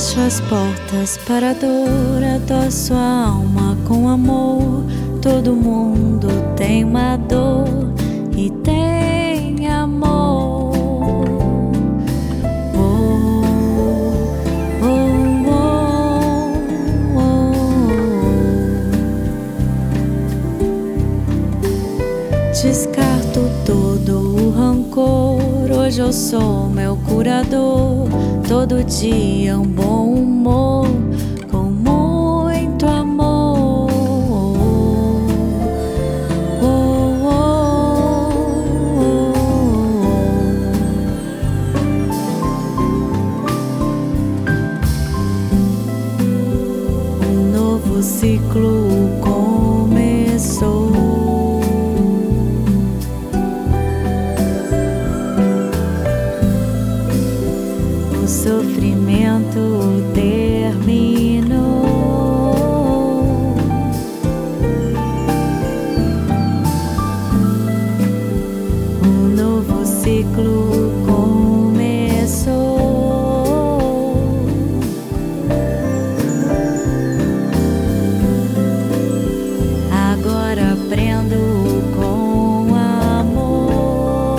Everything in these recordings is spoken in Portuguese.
Fecho as portas para a dor, adoço a alma com amor. Todo mundo tem uma dor e tem amor. Oh, oh, oh, oh. Descarto todo o rancor. Hoje eu sou meu curador. Todo dia um bom humor, com muito amor. Oh, oh, oh. Um novo ciclo começou. O sofrimento terminou. Um novo ciclo começou. Agora aprendo com amor.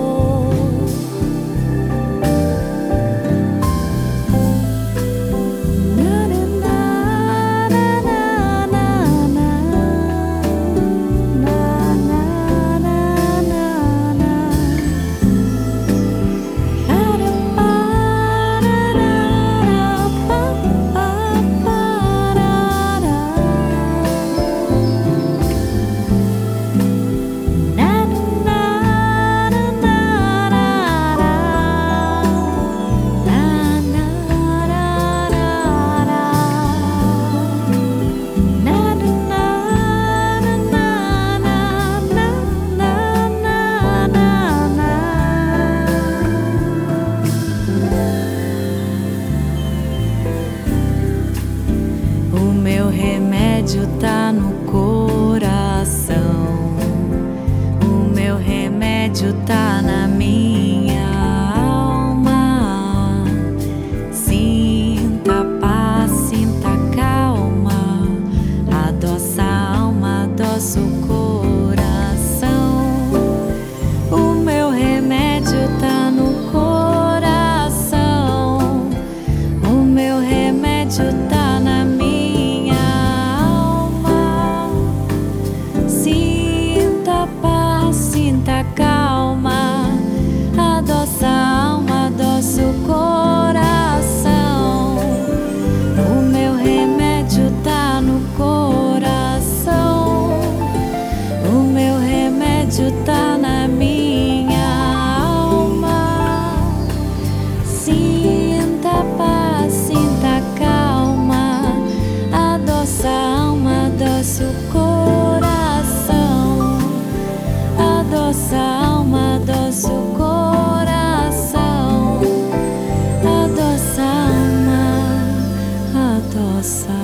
O meu remédio tá no coração. O meu remédio tá na minha alma. Sinta paz, sinta calma. Adoça a alma, adoça o coração. O meu remédio tá no coração. O meu remédio tá na minha. Sinta calma, adoça a alma, adoça o coração. O meu remédio tá no coração. O meu remédio tá na minha alma. Sinta paz, sinta calma, adoça a alma, adoça o coração. Adoça a alma, adoça o coração. Adoça a alma, adoça.